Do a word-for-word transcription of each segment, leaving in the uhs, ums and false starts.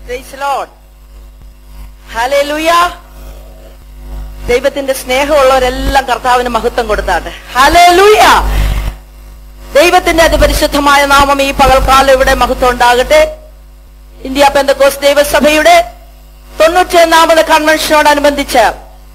Praise Lord. Hallelujah. ദൈവത്തിന്റെ സ്നേഹമുള്ളവരെല്ലാം കർത്താവിന് മഹത്വം കൊടുത്താട്ടെ. ഹല്ലേലൂയ. ദൈവത്തിന്റെ അതിപരിശുദ്ധമായ നാമം ഈ പകൽക്കാലം ഇവിടെ മഹത്വം ഉണ്ടാകട്ടെ. ഇന്ത്യ പെന്തക്കോസ്ത് ദൈവസഭയുടെ തൊണ്ണൂറ്റി ഒന്നാമത് കൺവെൻഷനോടനുബന്ധിച്ച്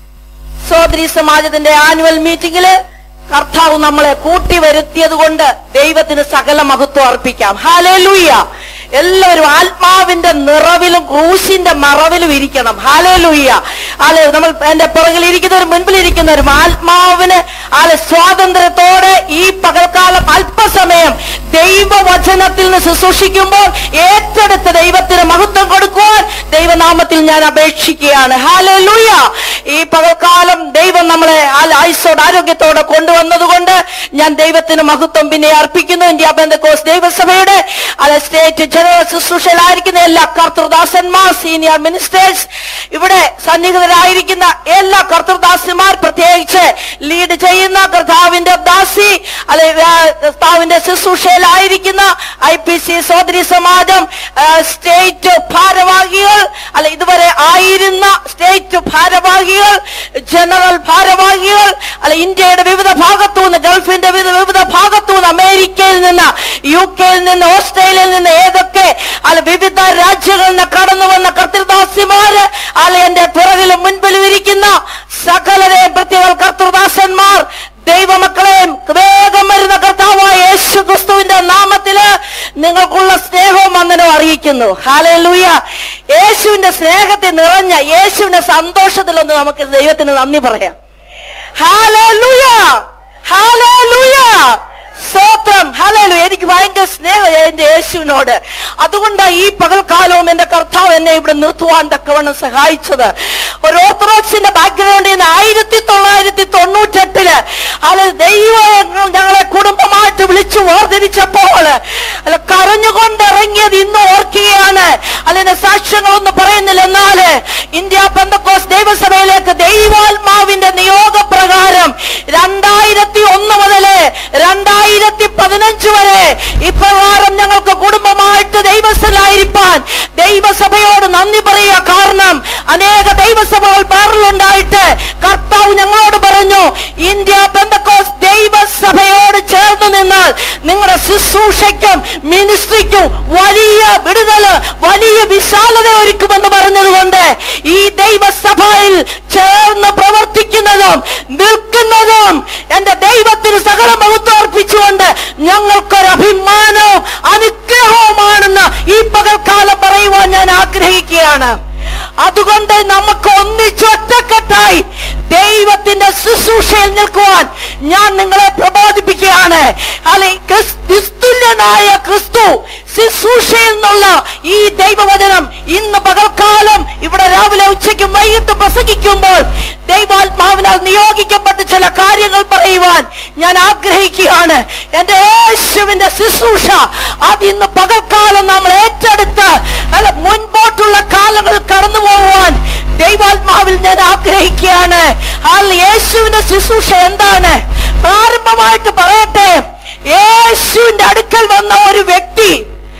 സോദരി സമാജത്തിന്റെ ആനുവൽ മീറ്റിംഗില് കർത്താവ് നമ്മളെ കൂട്ടി വരുത്തിയത് കൊണ്ട് ദൈവത്തിന് സകല മഹത്വം അർപ്പിക്കാം. ഹല്ലേലൂയ. എല്ലാവരും ആത്മാവിന്റെ നിറവിലും ക്രൂശിന്റെ മറവിലും ഇരിക്കണം. ഹല്ലേലൂയ. അല്ലെ, നമ്മൾ എന്റെ പുറകിൽ ഇരിക്കുന്നവരും മുൻപിലിരിക്കുന്നവരും ആത്മാവിന് അല്ലെ സ്വാതന്ത്ര്യത്തോടെ ഈ പകൽക്കാലം അല്പസമയം ദൈവവചനത്തിൽ നിന്ന് ശുശ്രൂഷിക്കുമ്പോൾ ഏറ്റെടുത്ത് ദൈവത്തിന് മഹത്വം കൊടുക്കുവാൻ ദൈവനാമത്തിൽ ഞാൻ അപേക്ഷിക്കുകയാണ്. ഹല്ലേലൂയ. ഈ പകൽക്കാലം ദൈവം നമ്മളെ ആയുസ്സോടെ ആരോഗ്യത്തോടെ കൊണ്ടുവന്നതുകൊണ്ട് ഞാൻ ദൈവത്തിന് മഹത്വം പിന്നെ അർപ്പിക്കുന്നു. ഇന്ത്യ പെന്തക്കോസ്ത് ദൈവസഭയുടെ അല്ലെ സ്റ്റേറ്റ് ജനറൽ ശുശ്രൂഷയിലായിരിക്കുന്ന എല്ലാ കർത്തൃദാസന്മാർ, സീനിയർ മിനിസ്റ്റേഴ്സ്, ഇവിടെ സന്നിഹിതരായിരിക്കുന്ന എല്ലാ കർത്തൃദാസന്മാർ, പ്രത്യേകിച്ച് ലീഡ് ചെയ്യുന്ന കർത്താവിന്റെ ദാസി അല്ലെ കർത്താവിന്റെ ശുശ്രൂഷയിലായിരിക്കുന്ന ഐ പി സി സോദരി സമാജം സ്റ്റേറ്റ് ഭാരവാഹികൾ അല്ലെ ഇതുവരെ ആയിരുന്ന സ്റ്റേറ്റ് ഭാരവാഹികൾ, ജനറൽ ഭാരവാഹികൾ അല്ലെ ഇന്ത്യയുടെ വിവിധ ഭാഗത്തുനിന്ന്, ഗൾഫിന്റെ വിവിധ ഭാഗത്തുനിന്ന്, അമേരിക്കയിൽ നിന്ന്, യു കെയിൽ നിന്ന്, ഓസ്ട്രേലിയയിൽ നിന്ന്, ഏതൊക്കെ അല്ല വിവിധ രാജ്യങ്ങളിൽ നിന്ന് കടന്നു വന്ന കർത്തൃദാസിമാര് അല്ലെ എന്റെ പിറകിലും മുൻപിലും ഇരിക്കുന്ന സകലരെയും പ്രത്യേക കർത്തൃദാസന്മാർ, ദൈവമക്കളെയും വേഗം വരുന്ന കർത്താവായ യേശു ക്രിസ്തുവിന്റെ നാമത്തില് നിങ്ങൾക്കുള്ള സ്നേഹവും വന്ദനവും അറിയിക്കുന്നു. ഹല്ലേലൂയ. യേശുവിന്റെ സ്നേഹത്തിൽ നിറഞ്ഞ യേശുവിന്റെ സന്തോഷത്തിലൊന്ന് നമുക്ക് ദൈവത്തിന് നന്ദി പറയാം. ഹല്ലേലൂയ. ഹല്ലേലൂയ. സ്തോത്രം. ഹല്ലേലൂയ. എനിക്ക് ഭയങ്കര സ്നേഹം എന്റെ യേശുവിനോട്. അതുകൊണ്ടാണ് ഈ പകൽക്കാലവും എന്റെ കർത്താവ് എന്നെ ഇവിടെ നിർത്തുവാൻ തക്കവണ്ണം സഹായിച്ചത്. ഒരു ഓർത്തഡോക്സിന്റെ ബാക്ക്ഗ്രൗണ്ടിൽ നിന്ന് ആയിരത്തി തൊള്ളായിരത്തി തൊണ്ണൂറ്റെട്ടില് അത് ദൈവം ഞങ്ങളെ കുടുംബമായിട്ട് വിളിച്ചു വേർതിരിച്ചപ്പോൾ അല്ല കരഞ്ഞുകൊണ്ടിറങ്ങിയത് ഇന്ന് ഓർക്കുകയാണ്. അതിന്റെ സാക്ഷ്യങ്ങളൊന്നും പറയുന്നില്ല. എന്നാല് ഇന്ത്യ പെന്തക്കോസ്ത് ദൈവസഭയിലേക്ക് ദൈവാത്മാവിന്റെ നിയോഗപ്രകാരം രണ്ടായിരത്തി ഒന്ന് മുതല് രണ്ടായിരത്തി പതിനഞ്ച് വരെ ഇപ്രകാരം ഞങ്ങൾക്ക് കുടുംബമായിട്ട് ദൈവസ്ഥലായിരിക്കാൻ ദൈവസഭയോട് നന്ദി പറയുക. കാരണം അനേക ദൈവസഭകൾ പേരിലുണ്ടായിട്ട് കർത്താവ് ഞങ്ങളോട് പറഞ്ഞു, ഇന്ത്യ പെന്തക്കോസ്ത് ദൈവസഭയോട് ചേർന്ന് നിന്നാൽ നിങ്ങളുടെ ശുശ്രൂഷയ്ക്കും മിനിസ്ട്രിക്കും വലിയ വിടുതല്, വലിയ വിശാലത ഒരുക്കുമെന്ന് പറഞ്ഞതുകൊണ്ട് ഈ ദൈവസഭയിൽ ചേർന്ന് പ്രവർത്തിക്കുന്നതും നിൽക്കുന്നതും എന്റെ ദൈവത്തിന് സകല മഹത്വം അർപ്പിച്ചുകൊണ്ട് ഞങ്ങൾക്കൊരു അഭിമാനവും അനുഗ്രഹവുമാണെന്ന് ഈ പകൽക്കാലം പറയുവാൻ ഞാൻ ആഗ്രഹിക്കുകയാണ്. അതുകൊണ്ട് നമുക്ക് ഒന്നിച്ചൊറ്റക്കെട്ടായി ദൈവത്തിന്റെ ശുശ്രൂഷയിൽ നിൽക്കുവാൻ ഞാൻ നിങ്ങളെ പ്രബോധിപ്പിക്കുകയാണ്. അല്ലെ ക്രിസ്തുല്യനായ ക്രിസ്തു ശുശ്രൂഷയിൽ നിന്നുള്ള ഈ ദൈവവചനം ഇന്ന് പകൽക്കാലം ഇവിടെ രാവിലെ ഉച്ചയ്ക്കും വൈകിട്ട് പ്രസംഗിക്കുമ്പോൾ ദൈവാത്മാവിനാൽ നിയോഗിക്കപ്പെട്ട ചില കാര്യങ്ങൾ പറയുവാൻ ഞാൻ ആഗ്രഹിക്കുകയാണ്. എന്റെ യേശുവിന്റെ ശുശ്രൂഷ അത് ഇന്ന് പകൽക്കാലം നമ്മൾ ഏറ്റെടുത്ത് അല്ല മുൻപോട്ടുള്ള കാലങ്ങളിൽ കടന്നു പോകുവാൻ ദൈവാത്മാവിൽ ഞാൻ ആഗ്രഹിക്കുകയാണ്. ആ യേശുവിന്റെ ശുശ്രൂഷ എന്താണ്? പ്രാരംഭമായിട്ട് പറയട്ടെ, യേശുവിന്റെ അടുക്കൽ വന്ന ഒരു വ്യക്തി,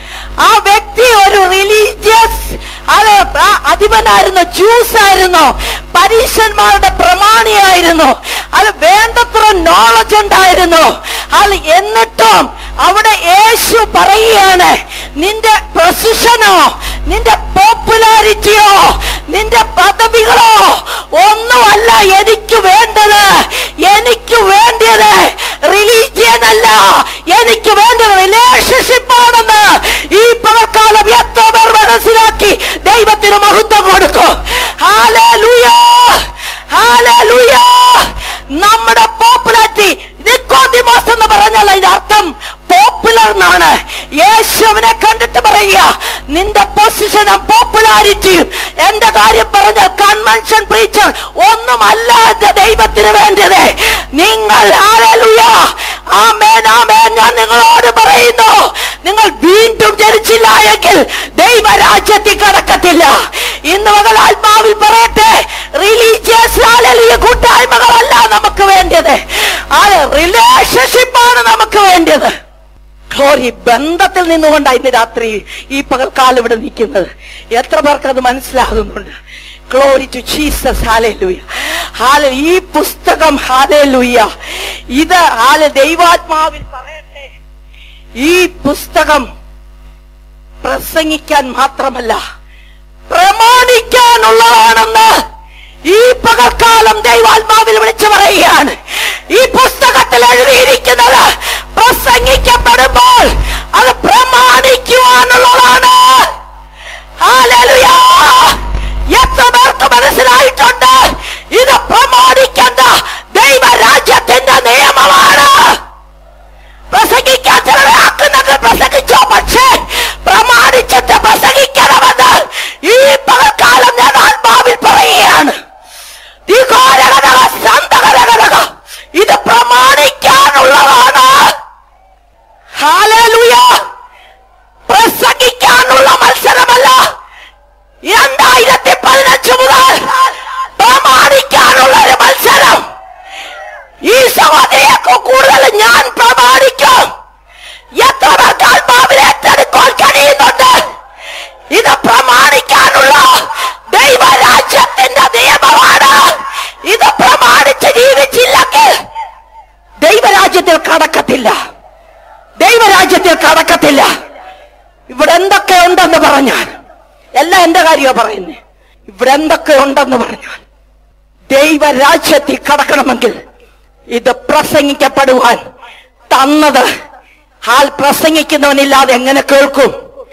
ആ വ്യക്തി ഒരു റിലീജിയസ് അത് അധിപനായിരുന്നു, ജ്യൂസ് ആയിരുന്നു, പരീശന്മാരുടെ പ്രമാണിയായിരുന്നു, അത് വേണ്ടത്ര നോളജ് ഉണ്ടായിരുന്നു. അത് എന്നിട്ടും അവിടെ യേശു പറയുകയാണ്, നിന്റെ പൊസിഷനോ നിന്റെ പോപ്പുലാരിറ്റിയോ നിന്റെ പദവികളോ ഒന്നുമല്ല എനിക്ക് വേണ്ടത്. എനിക്ക് വേണ്ടത് റിലീജിയൻ അല്ല, എനിക്ക് വേണ്ടത് റിലേഷൻഷിപ്പ് ആണെന്ന് ഈ പകൽക്കാലം എത്ര പേർ മനസ്സിലാക്കി ദൈവത്തിന് മഹത്വം കൊടുക്കും. ഹല്ലേലൂയ. ഹല്ലേലൂയ. നമ്മുടെ പോപ്പുലാരിറ്റി നിക്കോദിമോസ് എന്ന് പറഞ്ഞാൽ അതിന്റെ അർത്ഥം പോപ്പുലർ എന്നാണ്. യേശുവിനെ കണ്ടിട്ട് പറയുക, നിന്റെ പൊസിഷനും പോപ്പുലാരിറ്റിയും എന്റെ കാര്യം പറഞ്ഞാൽ കൺവെൻഷൻ പ്രീച്ചർ ഒന്നുമല്ല എന്റെ ദൈവത്തിന് വേണ്ടത്. നിങ്ങൾ ഹല്ലേലൂയ ആമേൻ ആമേൻ ഞാൻ നിങ്ങളോട് പറയുന്നു, നിങ്ങൾ വീണ്ടും ജനിച്ചില്ല എങ്കിൽ ദൈവരാജ്യത്തിൽ കടക്കത്തില്ല. ഇന്ന് മകൾ ആത്മാവിൽ പറയട്ടെ, റിലീജിയസ് ഹല്ലേലൂയ കൂട്ടായ്മകളല്ല നമുക്ക് വേണ്ടത്, റിലേഷൻഷിപ്പാണ് നമുക്ക് വേണ്ടത്. ഗ്ലോറി. ബന്ധത്തിൽ നിന്നുകൊണ്ടാണ് ഇന്ന് രാത്രി ഈ പകൽക്കാലം ഇവിടെ നിൽക്കുന്നത്. എത്ര പേർക്ക് അത് മനസ്സിലാകുന്നുണ്ട്? Glory to Jesus. ഹല്ലേലൂയ. ഹാല ഈ പുസ്തകം ഹല്ലേലൂയ ഇത് ഹാല ദൈവാത്മാവിൽ പറയട്ടെ, ഈ പുസ്തകം പ്രസംഗിക്കാൻ മാത്രമല്ല പ്രമാണിക്കാനുള്ളതാണെന്ന് ഈ പകൽക്കാലം ദൈവാത്മാവിൽ വിളിച്ചു പറയുകയാണ്. ഈ പുസ്തകത്തിൽ എഴുതിയിരിക്കുന്നത് പ്രസംഗിക്കപ്പെടുമ്പോൾ അത് പ്രമാണിക്കുവാനുള്ളതാണ്. ഹല്ലേലൂയ. എത്ര പേർക്ക് മനസ്സിലായിട്ടുണ്ട്? ഇത് പ്രമാണിക്കേണ്ട ദൈവരാജ്യത്തിന്റെ നിയമമാണ്. പ്രസംഗിക്കാൻ ചിലരാക്കുന്നത് പ്രസംഗിച്ചോ, പക്ഷേ പ്രമാണിച്ചിട്ട് പ്രസംഗിക്കണമെന്ന് ഈ പകൽക്കാലം ഞാൻ ആത്മാവിൽ പറയുകയാണ്. ഇത് പ്രമാണിക്കാനുള്ളതാണ്. ഹല്ലേലൂയ. പ്രസംഗിക്കാനുള്ള മത്സരമല്ല. രണ്ടായിരത്തി പതിനഞ്ച് മുതൽ പ്രമാണിക്കാനുള്ള ഒരു മത്സരം. ഈ സഹോദരിയേക്കാൾ കൂടുതൽ ഞാൻ പ്രമാണിക്കും. എത്ര പേർക്ക് ആത്മാവിനെ ഏറ്റെടുക്കാൻ കഴിയുന്നുണ്ട്? ഇത് പ്രമാണിക്കാനുള്ള ദൈവരാജ്യത്തിന്റെ നിയമമാണ്. ഇത് പ്രമാണിച്ച് ജീവിച്ചില്ലെങ്കിൽ ദൈവരാജ്യത്തിൽ കടക്കത്തില്ല. ദൈവരാജ്യത്തിൽ കടക്കത്തില്ല. ഇവിടെ എന്തൊക്കെ ഉണ്ടെന്ന് പറഞ്ഞാൽ, എല്ലാം എന്റെ കാര്യമാണ് പറയുന്നത്, ഇവിടെ എന്തൊക്കെ ഉണ്ടെന്ന് പറഞ്ഞാൽ ദൈവരാജ്യത്തിൽ കടക്കണമെങ്കിൽ ഇത് പ്രസംഗിക്കപ്പെടുവാൻ തന്നത്. ഹാൽ പ്രസംഗിക്കുന്നവനില്ലാതെ എങ്ങനെ കേൾക്കും?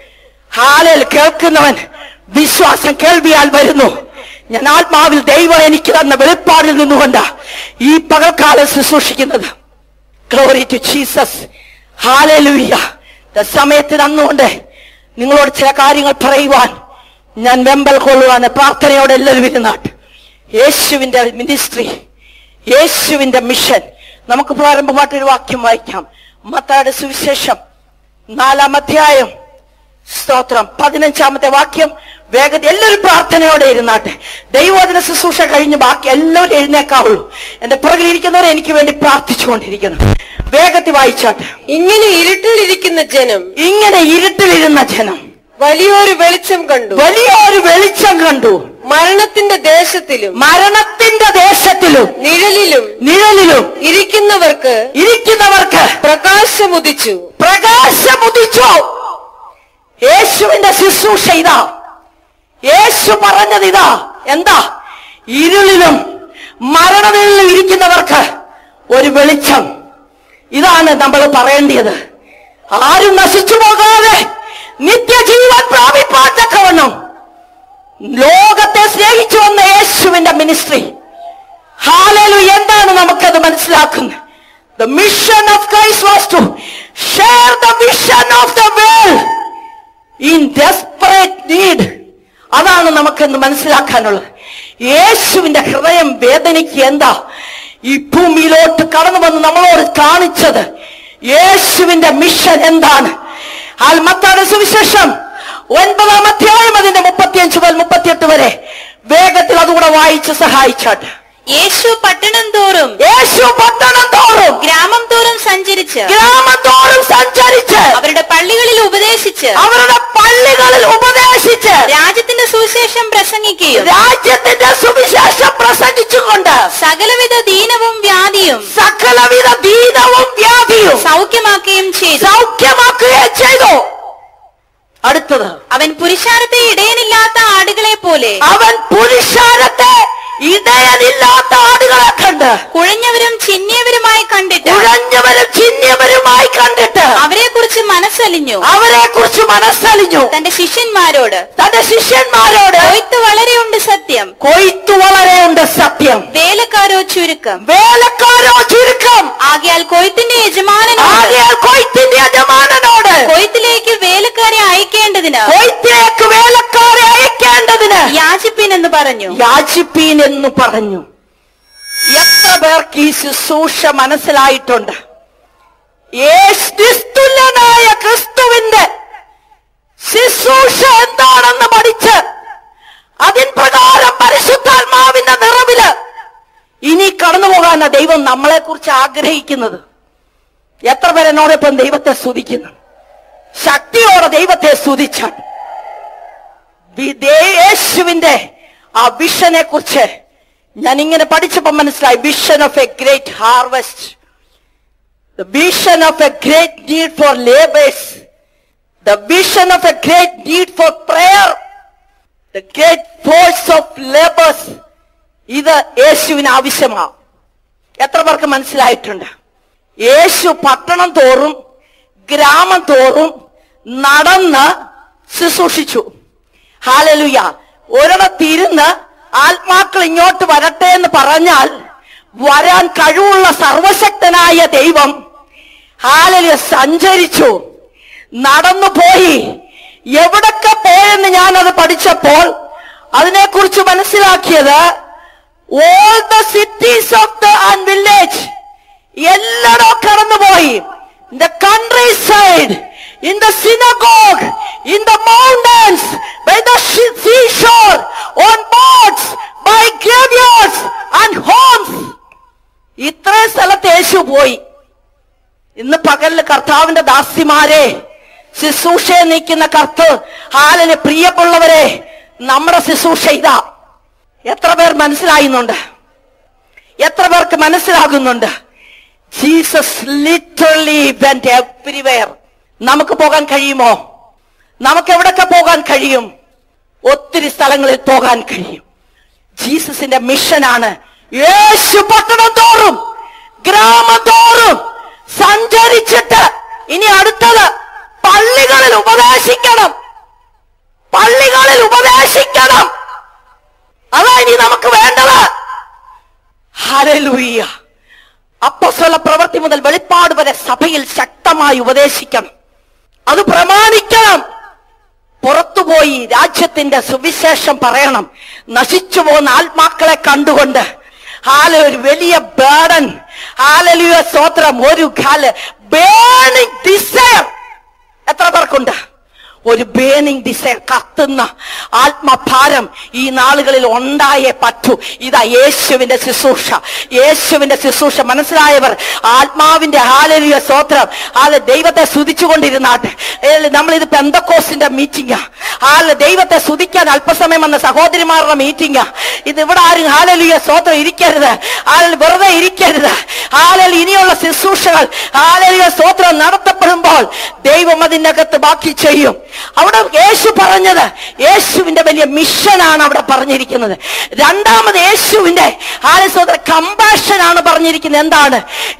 ഹാലിൽ കേൾക്കുന്നവൻ വിശ്വാസം കേൾവിയാൽ വരുന്നു. ഞാൻ ആത്മാവിൽ ദൈവം എനിക്ക് തന്ന വെളിപ്പാടിൽ നിന്നുകൊണ്ട് ഈ പകൽക്കാലം ശുശ്രൂഷിക്കുന്നത്. Glory to Jesus. ഹല്ലേലൂയ. സമയത്ത് തന്നുകൊണ്ട് നിങ്ങളോട് ചില കാര്യങ്ങൾ പറയുവാൻ ഞാൻ വെമ്പൽ കൊള്ളുവാൻ പ്രാർത്ഥനയോടെ എല്ലാവരും ഇരുന്നാട്ട്. യേശുവിന്റെ മിനിസ്ട്രി, യേശുവിന്റെ മിഷൻ. നമുക്ക് പ്രാരംഭമായിട്ടൊരു വാക്യം വായിക്കാം. മത്തായിയുടെ സുവിശേഷം നാലാം അധ്യായം, സ്തോത്രം, പതിനഞ്ചാമത്തെ വാക്യം. വേഗത്തിൽ എല്ലാവരും പ്രാർത്ഥനയോടെ ഇരുന്നാട്ടെ. ദൈവവചന ശുശ്രൂഷ കഴിഞ്ഞ് ബാക്കി എല്ലാവരും എഴുന്നേക്കാവുള്ളൂ. എന്റെ പുറകിലിരിക്കുന്നവരെ എനിക്ക് വേണ്ടി പ്രാർത്ഥിച്ചുകൊണ്ടിരിക്കുന്നു. വേഗത്തിൽ വായിച്ചാട്ടെ. ഇങ്ങനെ ഇരുട്ടിലിരിക്കുന്ന ജനം ഇങ്ങനെ ഇരുട്ടിലിരുന്ന ജനം വലിയൊരു വെളിച്ചം കണ്ടു. വലിയൊരു വെളിച്ചം കണ്ടു. മരണത്തിന്റെ ദേശത്തിലും മരണത്തിന്റെ ദേശത്തിലും നിഴലിലും നിഴലിലും ഇരിക്കുന്നവർക്ക് ഇരിക്കുന്നവർക്ക് പ്രകാശമുദിച്ചു. പ്രകാശമുദിച്ചു. യേശുവിന്റെ ശുശ്രൂഷ ഇതാ. യേശു പറഞ്ഞത് ഇതാ. എന്താ? ഇരുളിലും മരണനിഴലിലും ഇരിക്കുന്നവർക്ക് ഒരു വെളിച്ചം. ഇതാണ് നമ്മൾ പറയേണ്ടത്. ആരും നശിച്ചു പോകാതെ നിത്യജീവൻ പ്രാപിപ്പാൻ തക്കവണ്ണം ലോകത്തെ സ്നേഹിച്ചു വന്ന യേശുവിന്റെ മിനിസ്ട്രി. ഹല്ലേലൂയ. എന്താണ് നമുക്കത് മനസ്സിലാക്കുന്നത്? The mission of Christ was to share the vision of the world in desperate need. അതാണ് നമുക്കെന്ന് മനസ്സിലാക്കാനുള്ളത്. യേശുവിന്റെ ഹൃദയം വേദനിക്ക് എന്താ? ഈ ഭൂമിയിലോട്ട് കടന്നു വന്ന് നമ്മളോട് കാണിച്ചത് യേശുവിന്റെ മിഷൻ എന്താണ്? മത്തായിയുടെ സുവിശേഷം ഒൻപതാം അധ്യായം അതിന്റെ മുപ്പത്തിയഞ്ച് മുതൽ മുപ്പത്തിയെട്ട് വരെ വേഗത്തിൽ അതുകൂടെ വായിച്ച് സഹായിച്ചാട്ട്. യേശു പട്ടണം തോറും യേശു പട്ടണം തോറും ഗ്രാമം തോറും സഞ്ചരിച്ച് ഗ്രാമം തോറും സഞ്ചരിച്ച് അവരുടെ പള്ളികളിൽ ഉപദേശിച്ച് അവരുടെ പള്ളികളിൽ ഉപദേശിച്ച് രാജ്യത്തിന്റെ സുവിശേഷം പ്രസംഗിക്കുകയും രാജ്യത്തിന്റെ സുവിശേഷം പ്രസംഗിച്ചുകൊണ്ട് സകലവിധ ദീനവും വ്യാധിയും സകലവിധ ദീനവും വ്യാധിയും സൗഖ്യമാക്കുകയും ചെയ്തു സൗഖ്യമാക്കുകയും ചെയ്തു. അടുത്തത്, അവൻ പുരുഷാരത്തെ ഇടയനില്ലാത്ത ആടുകളെ പോലെ അവൻ പുരുഷാരത്തെ ഇടയനില്ലാത്ത ആടുകളെ കണ്ട് കുഴഞ്ഞവരും ചിന്നിയവരുമായി കണ്ടിട്ട് കുഴഞ്ഞവരും ചിന്നിയവരുമായി കണ്ടിട്ട് അവരെ കുറിച്ച് മനസ്സലിഞ്ഞു അവരെ കുറിച്ച് മനസ്സലിഞ്ഞു തന്റെ ശിഷ്യന്മാരോട് തന്റെ ശിഷ്യന്മാരോട് കൊയ്ത്ത് വളരെയുണ്ട് സത്യം കൊയ്ത്ത് വളരെയുണ്ട് സത്യം വേലക്കാരോ ചുരുക്കം വേലക്കാരോ ചുരുക്കം ആകയാൽ കൊയ്ത്തിന്റെ യജമാനനോട് ആകയാൽ കൊയ്ത്തിന്റെ യജമാനനോട് കൊയ്ത്തിലേക്ക് വേലക്കാരെ അയക്കേണ്ടതിന് കൊയ്ത്തിലേക്ക് വേലക്കാരെ അയക്കേണ്ടതിന് യാചിപ്പീൻ എന്ന് പറഞ്ഞു യാചിപ്പീൻ എന്ന് പറഞ്ഞു. എത്ര പേർക്ക് ഈ ശുശ്രൂഷ മനസ്സിലായിട്ടുണ്ട്? യേശുനായ ക്രിസ്തുവിന്റെ ശുശ്രൂഷ എന്താണെന്ന് പഠിച്ച് അതിൻ പ്രകാരം പരിശുദ്ധാത്മാവിന്റെ നിറവില് ഇനി കടന്നു പോകാനാ ദൈവം നമ്മളെ കുറിച്ച് ആഗ്രഹിക്കുന്നത്. എത്ര പേര് എന്നോടൊപ്പം ദൈവത്തെ സ്തുതിക്കുന്നു? ശക്തിയോടെ ദൈവത്തെ സ്തുതിച്ചാൽ യേശുവിന്റെ ആ വിഷനെ കുറിച്ച് ഞാൻ ഇങ്ങനെ പഠിച്ചപ്പോ മനസ്സിലായി. Vision of a great harvest, the vision of a great need for labours, the vision of a great need for prayer, the great force of labours. ഇത് യേശുവിന് ആവശ്യമാണ്. എത്ര പേർക്ക് മനസ്സിലായിട്ടുണ്ട്? യേശു പട്ടണം തോറും ഗ്രാമം തോറും നടന്ന് ശുശ്രൂഷിച്ചു. ഹല്ലേലൂയ. ഒരിടത്തിരുന്ന് ആത്മാക്കൾ ഇങ്ങോട്ട് വരട്ടെ എന്ന് പറഞ്ഞാൽ വരാൻ കഴിവുള്ള സർവശക്തനായ ദൈവം ഹല്ലേലൂയ സഞ്ചരിച്ചു, നടന്നു പോയി. എവിടൊക്കെ പോയെന്ന് ഞാൻ അത് പഠിച്ചപ്പോൾ അതിനെക്കുറിച്ച് മനസ്സിലാക്കിയത്, all the cities of the and village, എല്ലായിടവും കടന്നുപോയി. In the countryside, in the synagogue, in the mountains, by the seashore, on boats, by graveyards and homes. ഇത്രയും സ്ഥലത്ത് യേശു പോയി. ഇന്ന് പകലിൽ കർത്താവിന്റെ ദാസിമാരെ, ശുശ്രൂഷയെ നീക്കുന്ന കർത്ത് ഹാലിന് പ്രിയമുള്ളവരെ, നമ്മുടെ ശുശ്രൂഷ ഇതാ. എത്ര പേർ മനസ്സിലാകുന്നുണ്ട്? എത്ര പേർക്ക് മനസ്സിലാകുന്നുണ്ട്? Jesus literally went everywhere. നമുക്ക് പോകാൻ കഴിയുമോ? നമുക്ക് എവിടൊക്കെ പോകാൻ കഴിയും? ഒത്തിരി സ്ഥലങ്ങളിൽ പോകാൻ കഴിയും. ജീസസിന്റെ മിഷനാണ്. യേശു പട്ടണം തോറും ഗ്രാമം തോറും സഞ്ചരിച്ചിട്ട് ഇനി അടുത്തത് പള്ളികളിൽ ഉപദേശിക്കണം. പള്ളികളിൽ ഉപദേശിക്കണം. അതാ ഇനി നമുക്ക് വേണ്ടത്. ഹല്ലേലൂയ. അപ്പോസ്തല പ്രവൃത്തി മുതൽ വെളിപ്പാട് വരെ സഭയിൽ ശക്തമായി ഉപദേശിക്കണം. അത് പ്രമാണിക്കണം. പുറത്തുപോയി രാജ്യത്തിന്റെ സുവിശേഷം പറയണം. നശിച്ചു പോകുന്ന ആത്മാക്കളെ കണ്ടുകൊണ്ട് ഹാല ഒരു വലിയ ബേർഡൻ, ഹല്ലേലൂയ സ്തോത്രം, ഒരു കാല് ബേണിംഗ് ഡിസയർ. എത്ര പേർക്കുണ്ട് ഒരു ബേണിംഗ് ഡിസയർ, കത്തുന്ന ആത്മഭാരം ഈ നാളുകളിൽ ഉണ്ടായേ പറ്റൂ? ഇതാ യേശുവിന്റെ ശുശ്രൂഷ. യേശുവിന്റെ ശുശ്രൂഷ മനസ്സിലായവർ ആത്മാവിന്റെ ഹല്ലേലൂയ സ്തോത്രം, ഹാല ദൈവത്തെ സ്തുതിച്ചുകൊണ്ടിരുന്നാട്ടെ. നമ്മളിത് പെന്തക്കോസ്തിന്റെ മീറ്റിംഗാ. ഹാല ദൈവത്തെ സ്തുതിക്കാൻ അല്പസമയം വന്ന സഹോദരിമാരുടെ മീറ്റിംഗാ. ഇത് ഇവിടെ ആരും ഹല്ലേലൂയ സ്തോത്രം ഇരിക്കരുത്. ഹാല വെറുതെ ഇരിക്കരുത്. ഹാല ഇനിയുള്ള ശുശ്രൂഷകൾ ഹല്ലേലൂയ സ്തോത്രം നടത്തപ്പെടുമ്പോൾ ദൈവം അതിനകത്ത് ബാക്കി ചെയ്യും. അവിടെ യേശു പറഞ്ഞത്, യേശുവിന്റെ വലിയ മിഷനാണ് അവിടെ പറഞ്ഞിരിക്കുന്നത്. രണ്ടാമത് യേശുവിന്റെ ഹാലസ്തോത്ര കമ്പാഷൻ ആണ് പറഞ്ഞിരിക്കുന്നത്. എന്താണ്?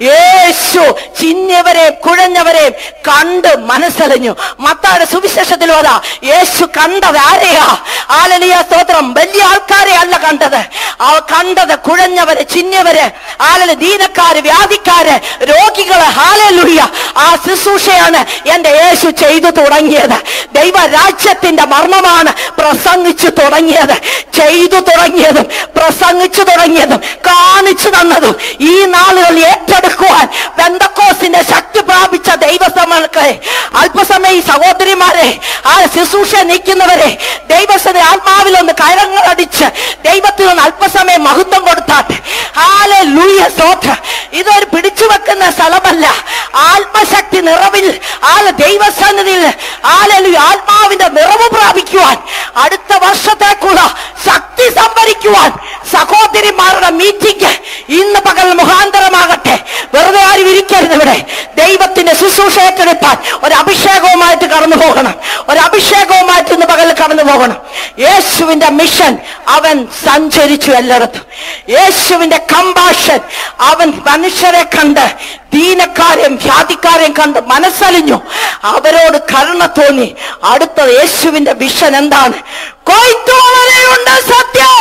യേശു ചിന്നവരെയും കുഴഞ്ഞവരെയും കണ്ട് മനസ്സലിഞ്ഞു. മത്തായിയുടെ സുവിശേഷത്തിലും അതാ, യേശു കണ്ടത് ആരെയാ? ഹല്ലേലൂയ സ്തോത്രം, വലിയ ആൾക്കാരെ അല്ല കണ്ടത്. അവ കണ്ടത് കുഴഞ്ഞവരെ, ചിന്നവരെ, ഹല്ലേലൂയ ദീനക്കാര്, വ്യാധിക്കാര്, രോഗികള്. ഹല്ലേലൂയ. ആ ശുശ്രൂഷയാണ് എന്റെ യേശു ചെയ്തു തുടങ്ങിയത്. ദൈവരാജ്യത്തിന്റെ മർമ്മമാണ് പ്രസംഗിച്ചു തുടങ്ങിയത്. ചെയ്തു തുടങ്ങിയതും പ്രസംഗിച്ചു തുടങ്ങിയതും കാണിച്ചു തന്നതും ഈ നാളുകളിൽ ഏറ്റെടുക്കുവാൻ പെന്തക്കോസ്തിന്റെ ശക്തി പ്രാപിച്ച ദൈവസമക്കളെ, അല്പസമയം ഈ സഹോദരിമാരെ, ആ ശുശ്രൂഷ നീക്കുന്നവരെ, ദൈവസ്ഥ ആത്മാവിലൊന്ന് കരങ്ങളടിച്ച് ദൈവത്തിൽ നിന്ന് അല്പസമയം മഹത്വം കൊടുത്താട്ടെ. ഹല്ലേലൂയ സ്തോത്രം. ഇതൊരു പിടിച്ചു വെക്കുന്ന സ്ഥലമല്ല. ആത്മശക്തി നിറവിൽ ആല ദൈവസന്നിധിയിൽ ഹല്ലേലൂയ ആത്മാവിന്റെ നിറവ് പ്രാപിക്കുവാൻ, അടുത്ത വർഷത്തേക്കുള്ള ശക്തി സംഭരിക്കുവാൻ സഹോദരിമാരുടെ മീറ്റിംഗ് ഇന്ന് പകൽ മുഖാന്തരമാകട്ടെ. വെറുതെ ആരും ഇരിക്കരുത്. ഇവിടെ ദൈവത്തിന്റെ ശുശ്രൂഷ ഏറ്റെടുപ്പാൻ ഒരു അഭിഷേകവുമായിട്ട് കടന്നു പോകണം. ഒരു അഭിഷേകവുമായിട്ട് ഇന്ന് പകൽ കടന്നു പോകണം. യേശുവിന്റെ മിഷൻ, അവൻ സഞ്ചരിച്ചു എല്ലായിടത്തും. യേശുവിന്റെ കമ്പാഷൻ, അവൻ മനുഷ്യരെ കണ്ട്, ദീനക്കാരെയും വ്യാധിക്കാരെയും കണ്ട് മനസ്സലിഞ്ഞു. അവരോട് കരുണ തോന്നി. അടുത്ത യേശുവിന്റെ വിഷൻ എന്താണ്? കൊയ്ത്തുവളരെയുണ്ട് സത്യം.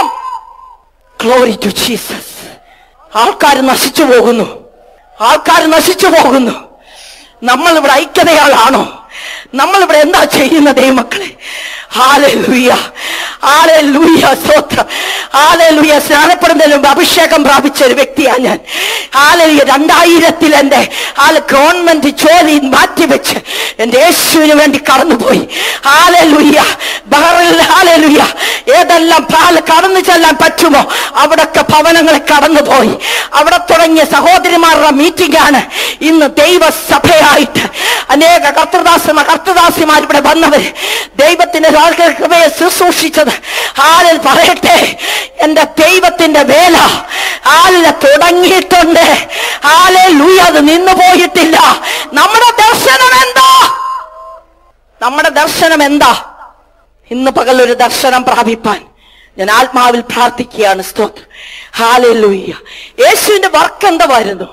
Glory to Jesus. ആൾക്കാർ നശിച്ചു പോകുന്നു. ആൾക്കാർ നശിച്ചു പോകുന്നു. നമ്മൾ ഇവിടെ ഐക്യതയാളാണോ? നമ്മൾ ഇവിടെ എന്താ ചെയ്യുന്ന ദൈവമക്കളെ? ഹല്ലേലൂയ, ഹല്ലേലൂയ സ്തോത്രം, ഹല്ലേലൂയ. സ്നാനപ്പെടുന്നതിന് മുമ്പ് അഭിഷേകം പ്രാപിച്ച ഒരു വ്യക്തിയാണ് ഞാൻ. ഹല്ലേലൂയ. രണ്ടായിരത്തിൽ എന്റെ ആള് ഗവൺമെന്റ് ജോലി മാറ്റിവെച്ച് എന്റെ യേശുവിന് വേണ്ടി കടന്നുപോയി. ഹല്ലേലൂയ. ബഹറിൽ ഹല്ലേലൂയ. ഏതെല്ലാം പാല് കടന്നു ചെല്ലാൻ പറ്റുമോ അവിടൊക്കെ ഭവനങ്ങളെ കടന്നുപോയി. അവിടെ തുടങ്ങിയ സഹോദരിമാരുടെ മീറ്റിംഗ് ആണ് ഇന്ന് ദൈവസഭയായിട്ട് അനേക കർത്തൃദാസ കർത്തൃദാസിമാർ ഇവിടെ വന്നവര് ദൈവത്തിന്റെ കൃപയെ ശുശ്രൂഷിച്ചത്. ഹാലിൽ പറയട്ടെ, എന്റെ ദൈവത്തിന്റെ വേല ഹാലിൽ തുടങ്ങിയിട്ടുണ്ട്. ഹല്ലേലൂയ. അത് നിന്നു പോയിട്ടില്ല. നമ്മുടെ ദർശനം എന്താ? നമ്മുടെ ദർശനം എന്താ? ഇന്ന് പകൽ ഒരു ദർശനം പ്രാപിപ്പാൻ ഞാൻ ആത്മാവിൽ പ്രാർത്ഥിക്കുകയാണ്. സ്തോത്രം. ഹല്ലേലൂയ. യേശുവിന്റെ വർക്ക് എന്തായിരുന്നു?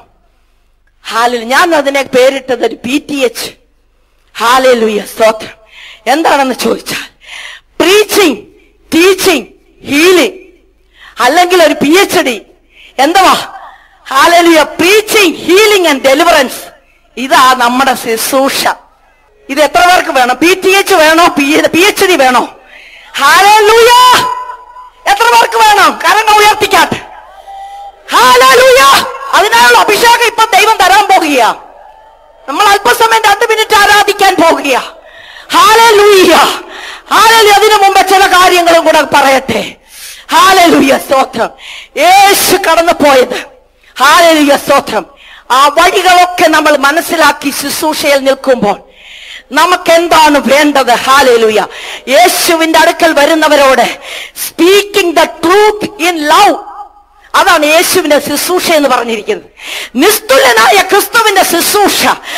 ഹാലിൽ ഞാൻ അതിനെ പേരിട്ടത് ഒരു പി ടി എച്ച്. ഹാല്ലേലൂയ. സ്തോത്രം. എന്താണെന്ന് ചോദിച്ചാൽ പ്രീച്ചിങ്, ടീച്ചിങ്, ഹീലിംഗ്, അല്ലെങ്കിൽ ഒരു പി എച്ച് ഡി. എന്തുവാ? ഹല്ലേലൂയ. Preaching, healing and deliverance. ഇതാ നമ്മുടെ ശുശ്രൂഷ. ഇത് എത്ര പേർക്ക് വേണം? പി ടി എച്ച് വേണോ? പി എച്ച് ഡി വേണോ? ഹല്ലേലൂയ. എത്ര പേർക്ക് വേണം? കരങ്ങൾ ഉയർത്തിക്കാട്ടെ. ഹല്ലേലൂയ. അതിനാലുള്ള അഭിഷേകം ഇപ്പൊ ദൈവം തരാൻ പോകുക. നമ്മൾ അല്പസമയം രണ്ട് മിനിറ്റ് ആരാധിക്കാൻ പോകുക. ഹല്ലേലൂയ. ഹല്ലേലൂയ. അതിനു മുമ്പ് ചില കാര്യങ്ങളും കൂടെ പറയട്ടെ. ഹല്ലേലൂയ. സ്തോത്രം. യേശു കടന്നു പോയത്, ഹല്ലേലൂയ സ്തോത്രം, ആ വഴികളൊക്കെ നമ്മൾ മനസ്സിലാക്കി ശുശ്രൂഷയിൽ നിൽക്കുമ്പോൾ നമുക്ക് എന്താണ് വേണ്ടത്? ഹല്ലേലൂയ. യേശുവിന്റെ അടുക്കൽ വരുന്നവരോട് speaking the truth in love, അതാണ് യേശുവിന്റെ ശുശ്രൂഷ എന്ന് പറഞ്ഞിരിക്കുന്നത്. നിസ്തുല്യനായ ക്രിസ്തുവിന്റെ ശുശ്രൂഷ.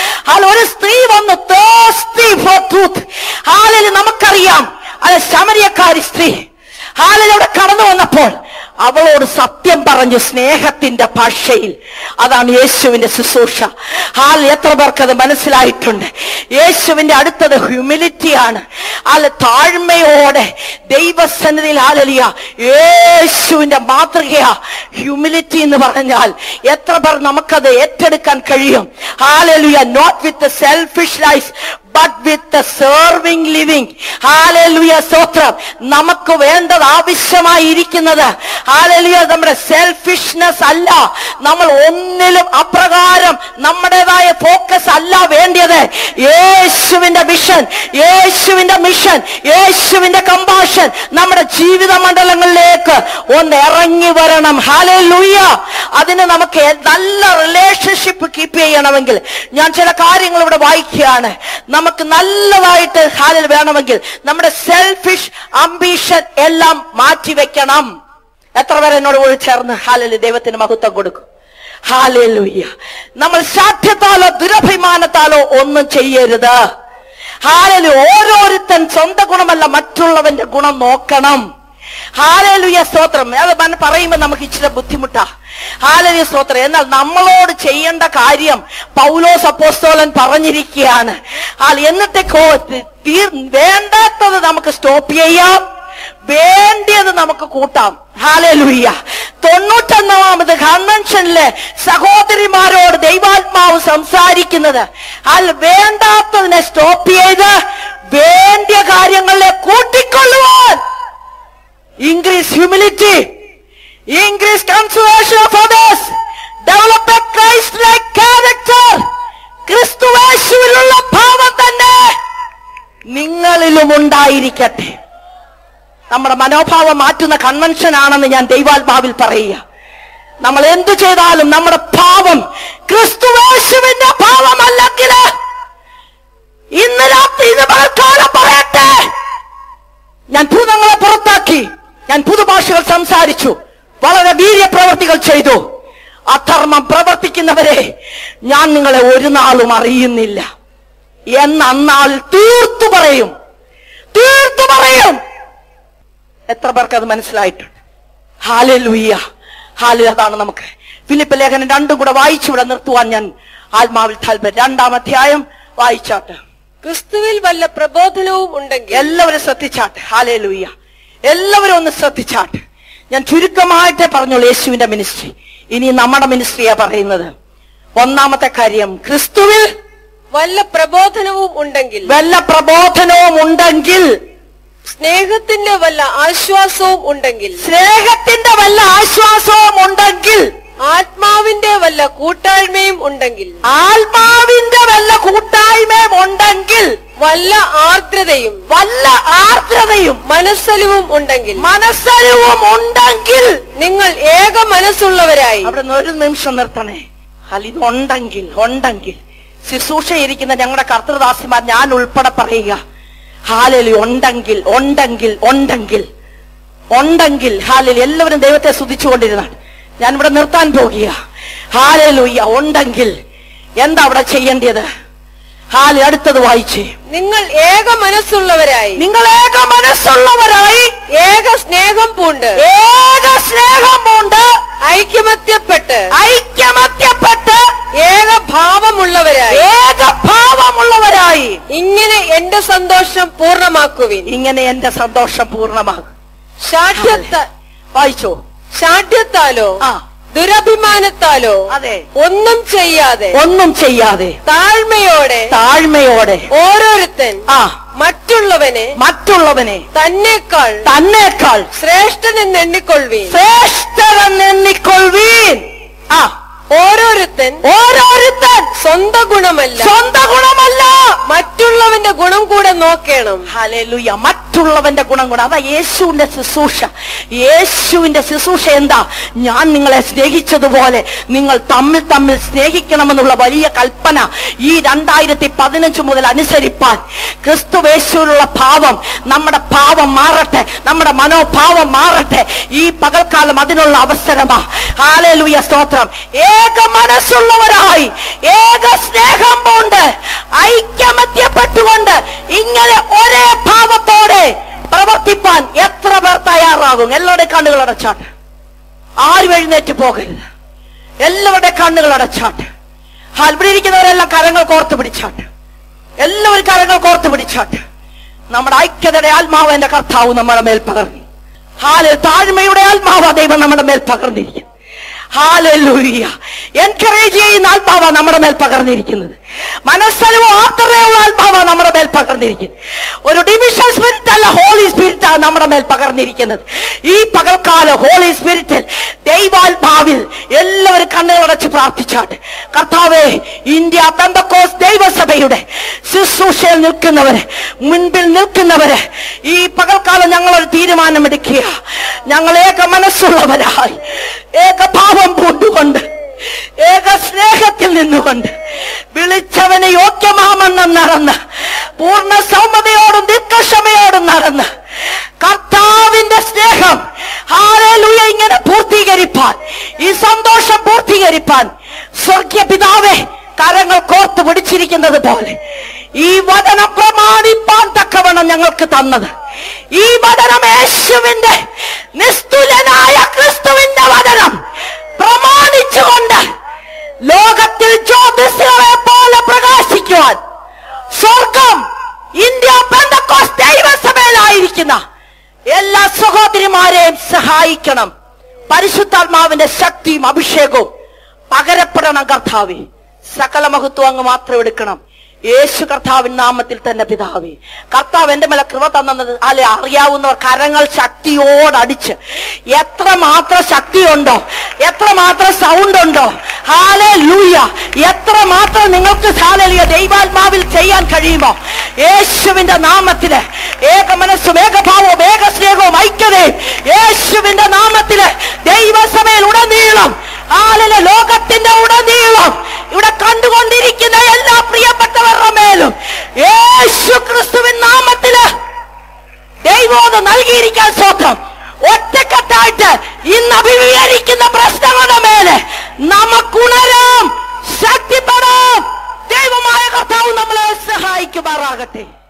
ഒരു സ്ത്രീ വന്നു thirsty for truth. ഹാലയിൽ നമുക്കറിയാം, അത് ശമരിയക്കാരി സ്ത്രീ ഹാലയിലൂടെ കടന്നു വന്നപ്പോൾ അവളോട് സത്യം പറഞ്ഞു സ്നേഹത്തിന്റെ ഭാഷയിൽ. അതാണ് യേശുവിന്റെ ശുശ്രൂഷ. ഹാൽ എത്ര പേർക്ക് അത് മനസ്സിലായിട്ടുണ്ട്? യേശുവിന്റെ അടുത്തത് ഹ്യൂമിലിറ്റിയാണ്. അല്ല, താഴ്മയോടെ ദൈവസന്നിധിയിൽ ഹാലലിയ യേശുവിന്റെ മാതൃകയാ ഹ്യൂമിലിറ്റി എന്ന് പറഞ്ഞാൽ. എത്ര പേർ നമുക്കത് ഏറ്റെടുക്കാൻ കഴിയും? ഹാലലിയ. Not with selfish life but with the serving living. Hallelujah. സ്തോത്രം. നമുക്ക് വേണ്ടത് ആവശ്യമായിരിക്കുന്നത് ഹല്ലേലൂയ നമ്മുടെ സെൽഫിഷ്നെസ് അല്ല. നമ്മൾ ഒന്നിലും അപ്രകാരം നമ്മുടേതായ ഫോക്കസ് അല്ല വേണ്ടിയത്. യേശുവിന്റെ വിഷൻ, യേശുവിന്റെ മിഷൻ, യേശുവിന്റെ കമ്പാഷൻ നമ്മുടെ ജീവിത മണ്ഡലങ്ങളിലേക്ക് ഒന്ന് ഇറങ്ങി വരണം. ഹല്ലേലൂയ. അതിന് നമുക്ക് നല്ല റിലേഷൻഷിപ്പ് കീപ്പ് ചെയ്യണമെങ്കിൽ ഞാൻ ചില കാര്യങ്ങൾ ഇവിടെ വായിക്കുകയാണ്. നമുക്ക് നല്ലതായിട്ട് ഹാലിൽ വേണമെങ്കിൽ നമ്മുടെ സെൽഫിഷ് അംബീഷൻ എല്ലാം മാറ്റിവെക്കണം. എത്ര പേർ എന്നോട് കൂടി ചേർന്ന് ഹാലിൽ ദൈവത്തിന് മഹത്വം കൊടുക്കും? ഹല്ലേലൂയ. നമ്മൾ ശാഠ്യത്താലോ ദുരഭിമാനത്താലോ ഒന്നും ചെയ്യരുത്. ഹാലിൽ ഓരോരുത്തൻ സ്വന്തം ഗുണമല്ല മറ്റുള്ളവന്റെ ഗുണം നോക്കണം. ഹല്ലേലൂയ. സ്തോത്രം. അത് പറയുമ്പോൾ നമുക്ക് ഇച്ചിരി ബുദ്ധിമുട്ടാ. ഹല്ലേലൂയ. സ്തോത്രം. എന്നാൽ നമ്മളോട് ചെയ്യേണ്ട കാര്യം പൗലോസ് അപ്പോസ്തലൻ പറഞ്ഞിരിക്കുകയാണ്. എന്നിട്ട് വേണ്ടാത്തത് നമുക്ക് സ്റ്റോപ്പ് ചെയ്യാം, വേണ്ടിയത് നമുക്ക് കൂട്ടാം. ഹല്ലേലൂയ. തൊണ്ണൂറ്റൊന്നാമത് കൺവെൻഷനിലെ സഹോദരിമാരോട് ദൈവാത്മാവ് സംസാരിക്കുന്നത് അല്ല, വേണ്ടാത്തതിനെ സ്റ്റോപ്പ് ചെയ്ത് വേണ്ടിയ കാര്യങ്ങളെ കൂട്ടിക്കൊള്ളുവാൻ. Increase humility, increase consideration of others, develop a Christ-like character. ക്രിസ്തുയേശുവിലുള്ള ഭാവം തന്നെ നിങ്ങളിലും ഉണ്ടായിരിക്കട്ടെ. നമ്മുടെ മനോഭാവം മാറ്റുന്ന കൺവെൻഷൻ ആണെന്ന് ഞാൻ ദൈവാത്മാവിൽ പറയുക. നമ്മൾ എന്തു ചെയ്താലും നമ്മുടെ ഭാവം ക്രിസ്തുയേശുവിന്റെ ഭാവമല്ലെങ്കിൽ ഇന്ന് രാത്രി ഇത് കാലം പറയട്ടെ, ഞാൻ ഭൂതങ്ങളെ പുറത്താക്കി, ഞാൻ പുതുഭാഷകൾ സംസാരിച്ചു, വളരെ വീര്യപ്രവർത്തികൾ ചെയ്തു. അധർമ്മം പ്രവർത്തിക്കുന്നവരെ ഞാൻ നിങ്ങളെ ഒരു നാളും അറിയുന്നില്ല എന്ന് അന്നാളിൽ തീർത്തു പറയും, തീർത്തു പറയും. എത്ര പേർക്ക് അത് മനസ്സിലായിട്ടുണ്ട്? ഹല്ലേലൂയ. ഹാലേ. അതാണ് നമുക്ക് ഫിലിപ്പ് ലേഖനം രണ്ടും കൂടെ വായിച്ചുവിടെ നിർത്തുവാൻ ഞാൻ ആത്മാവിൽ താല്പര്യം. രണ്ടാം അധ്യായം വായിച്ചാട്ടെ. ക്രിസ്തുവിൽ വല്ല പ്രബോധനവും ഉണ്ടെങ്കിൽ എല്ലാവരും ശ്രദ്ധിച്ചാട്ടെ. ഹല്ലേലൂയ. എല്ലാവരും ഒന്ന് ശ്രദ്ധിച്ചാട്ടെ. ഞാൻ ചുരുക്കമായിട്ടേ പറഞ്ഞോളൂ യേശുവിന്റെ മിനിസ്ട്രി. ഇനി നമ്മുടെ മിനിസ്ട്രിയാ പറയുന്നത്. ഒന്നാമത്തെ കാര്യം, ക്രിസ്തുവിൽ വല്ല പ്രബോധനവും ഉണ്ടെങ്കിൽ വല്ല പ്രബോധനവും ഉണ്ടെങ്കിൽ സ്നേഹത്തിന്റെ വല്ല ആശ്വാസവും ഉണ്ടെങ്കിൽ സ്നേഹത്തിന്റെ വല്ല ആശ്വാസവും ഉണ്ടെങ്കിൽ ആത്മാവിന്റെ വല്ല കൂട്ടായ്മയും ഉണ്ടെങ്കിൽ ആത്മാവിന്റെ വല്ല കൂട്ടായ്മയും ഉണ്ടെങ്കിൽ വല്ല ആർദ്രതയും വല്ല ആർദ്രതയും മനസ്സലിവും ഉണ്ടെങ്കിൽ മനസ്സലിവും ഉണ്ടെങ്കിൽ നിങ്ങൾ ഏക മനസ്സുള്ളവരായി. അവിടെ നിന്ന് ഒരു നിമിഷം നിർത്തണേ. അല്ല, ഇത് ഉണ്ടെങ്കിൽ ഉണ്ടെങ്കിൽ ശുശ്രൂഷയിരിക്കുന്ന ഞങ്ങളുടെ കർത്തൃദാസിമാർ, ഞാൻ ഉൾപ്പെടെ പറയുക, ഹാലേലൂയ, ഉണ്ടെങ്കിൽ ഉണ്ടെങ്കിൽ ഉണ്ടെങ്കിൽ ഉണ്ടെങ്കിൽ ഹാലേലൂയ. എല്ലാവരും ദൈവത്തെ സ്തുതിച്ചുകൊണ്ടിരുന്നാണ്. ഞാൻ ഇവിടെ നിർത്താൻ പോകുക. ഹാലേലൂയ. ഉണ്ടെങ്കിൽ എന്താ അവിടെ ചെയ്യേണ്ടത്? ഹാല അടുത്തത് വായിച്ചേ. നിങ്ങൾ ഏക മനസ്സുള്ളവരായി നിങ്ങൾ ഏക മനസ്സുള്ളവരായി ഏക സ്നേഹം പൂണ്ട് ഏക സ്നേഹം പൂണ്ട് ഐക്യമത്യപ്പെട്ട് ഐക്യമത്യപ്പെട്ട് ഏക ഭാവമുള്ളവരായി ഏക ഭാവമുള്ളവരായി ഇങ്ങനെ എന്റെ സന്തോഷം പൂർണ്ണമാക്കുവിൻ. ഇങ്ങനെ എന്റെ സന്തോഷം പൂർണ്ണമാകും. ശാഠ്യത്ത വായിച്ചോ. ശാഠ്യത്താലോ ആ ദുരഭിമാനത്താലോ അതെ ഒന്നും ചെയ്യാതെ ഒന്നും ചെയ്യാതെ താഴ്മയോടെ താഴ്മയോടെ ഓരോരുത്തൻ ആ മറ്റുള്ളവനെ മറ്റുള്ളവനെ തന്നേക്കാൾ തന്നേക്കാൾ ശ്രേഷ്ഠനെന്ന് എണ്ണിക്കൊള്ളുവീൻ. ശ്രേഷ്ഠരെന്ന് എണ്ണിക്കൊള്ളുവീൻ. ആ ഓരോരുത്തൻ ഓരോരുത്തൻ സ്വന്തം ഗുണമല്ല സ്വന്തം ഗുണമല്ല മറ്റുള്ളവന്റെ ഗുണം കൂടെ നോക്കണം. ഹല്ലേലൂയ. മറ്റുള്ളവന്റെ ഗുണം കൂടെ. അതാ യേശുവിന്റെ ശുശ്രൂഷ. യേശുവിന്റെ ശുശ്രൂഷ എന്താ? ഞാൻ നിങ്ങളെ സ്നേഹിച്ചതുപോലെ നിങ്ങൾ തമ്മിൽ തമ്മിൽ സ്നേഹിക്കണമെന്നുള്ള വലിയ കൽപ്പന ഈ രണ്ടായിരത്തി പതിനഞ്ച് മുതൽ അനുസരിപ്പാൻ ക്രിസ്തുവേശുവിലുള്ള ഭാവം, നമ്മുടെ ഭാവം മാറട്ടെ, നമ്മുടെ മനോഭാവം മാറട്ടെ. ഈ പകൽക്കാലം അതിനുള്ള അവസരമാ. ഹല്ലേലൂയ, സ്തോത്രം. ഏക മനസ്സുള്ളവരായി ഏക സ്നേഹം കൊണ്ട് ഐക്യമത്യപ്പെട്ടുകൊണ്ട് ഇങ്ങനെ ഒരേ ഭാവത്തോടെ പ്രവർത്തിപ്പാൻ എത്ര പേർ തയ്യാറാകും? എല്ലാവരുടെ കണ്ണുകൾ അടച്ചാട്ട്. ആരും എഴുന്നേറ്റ് പോകരുത്. എല്ലാവരുടെ കണ്ണുകൾ അടച്ചാട്ട്. ഇവിടെ ഇരിക്കുന്നവരെല്ലാം കരങ്ങൾ കോർത്ത് പിടിച്ചാട്ട്. എല്ലാവരും കരങ്ങൾ കോർത്ത് പിടിച്ചാട്ട്. നമ്മുടെ ഐക്യതയുടെ ആത്മാവ് എന്റെ കർത്താവ് നമ്മുടെ മേൽ പകർന്നു. ഹാല താഴ്മയുടെ ആത്മാവ് ദൈവം നമ്മുടെ മേൽ പകർന്നിരിക്കുന്നു. ഹല്ലേലൂയ. എൻകറേജ് ചെയ്യുന്ന ആത്മാവാ നമ്മുടെ മേൽ പകർന്നിരിക്കുന്നത്. മനസ്സലിവും ആർദ്രതയുള്ള ആത്മാവാ നമ്മുടെ മേൽ പകർന്നിരിക്കുന്നത്. ഒരു ഡിവിഷൻ സ്പിരിറ്റ് അല്ല, ഹോളി സ്പിരിറ്റ് ആണ് നമ്മുടെ മേൽ പകർന്നിരിക്കുന്നത്. ഈ പകൽക്കാല ഹോളി സ്പിരിറ്റിൽ ദൈവാത്മാവിൽ എല്ലാവരും കണ്ണുകളടച്ച് പ്രാർത്ഥിച്ചാട്ട്. കർത്താവേ, ഇന്ത്യ പെന്തക്കോസ്ത് ദൈവസഭയുടെ ശുശ്രൂഷയിൽ നിൽക്കുന്നവര്, മുൻപിൽ നിൽക്കുന്നവര്, ഈ പകൽക്കാലം ഞങ്ങളൊരു തീരുമാനമെടുക്കുക. ഞങ്ങൾ ഏക മനസ്സുള്ളവരായി ഏകഭാവം പൂണ്ടുകൊണ്ട് ഏക സ്നേഹത്തിൽ നിന്നുകൊണ്ട് വിളിച്ചവന് യോഗ്യമാമെന്ന് നടന്ന് പൂർണ്ണ സൗമ്യതയോടും ദീർഘക്ഷമയോടും നടന്ന് കർത്താവിന്റെ സ്നേഹം ഹല്ലേലൂയ ഇങ്ങനെ പൂർത്തീകരിപ്പാൻ, ഈ സന്തോഷം പൂർത്തീകരിപ്പാൻ സ്വർഗ്ഗീയ പിതാവേ കരങ്ങൾ കോർത്ത് പിടിച്ചിരിക്കുന്നത് പോലെ ഈ വചനം പ്രമാണിപ്പാൻ തക്കവണ്ണം ഞങ്ങൾക്ക് തന്നത്, ഈ വചനം യേശുവിന്റെ നിസ്തുലനായ ക്രിസ്തുവിന്റെ വചനം പ്രമാണിച്ചുകൊണ്ട് ലോകത്തിൽ ജ്യോതിസുകളെ പോലെ പ്രകാശിക്കുവാൻ സ്വർഗം ഇന്ത്യ പെന്തക്കോസ്ത് ദൈവസഭയിലായിരിക്കുന്ന എല്ലാ സഹോദരിമാരെയും സഹായിക്കണം. പരിശുദ്ധാത്മാവിന്റെ ശക്തിയും അഭിഷേകവും പകരപ്പെടണം. കർത്താവേ, സകല മഹത്വം അങ്ങ് മാത്രം എടുക്കണം. യേശു കർത്താവിൻ നാമത്തിൽ തന്നെ പിതാവേ. കർത്താവ് എന്റെ മേലെ കൃപ തന്നത് അല്ലെ അറിയാവുന്നവർ കരങ്ങൾ ശക്തിയോടടിച്ച്, എത്ര മാത്രം ശക്തിയുണ്ടോ, എത്ര മാത്രം സൗണ്ട് ഉണ്ടോ, ഹല്ലേലൂയ, എത്ര മാത്രം നിങ്ങൾക്ക് ഹല്ലേലൂയ ദൈവാത്മാവിൽ ചെയ്യാൻ കഴിയുമോ, യേശുവിന്റെ നാമത്തില് ഏക മനസ്സും ഏകഭാവവും ഏക സ്നേഹവും ഐക്യതയും യേശുവിന്റെ നാമത്തില് ദൈവസഭയിൽ ഉടനീളം, ഹല്ലേലൂയ ലോകത്തിന്റെ ഉടനീളം ഇവിടെ കണ്ടുകൊണ്ടിരിക്കുന്ന എല്ലാ പ്രിയപ്പെട്ടവരുടെ മേലും യേശു ക്രിസ്തുവിൻ നാമത്തില് ദൈവം നൽകിയിരിക്കാൻ സ്വന്തം ഒറ്റക്കെട്ടായിട്ട് ഇന്ന് അഭിമുഖീകരിക്കുന്ന പ്രശ്നങ്ങളുടെ മേലെ നമുക്കുണരാം, ശക്തിപ്പെടാം. ദൈവമായ കർത്താവ് നമ്മളെ സഹായിക്കുമാറാകട്ടെ.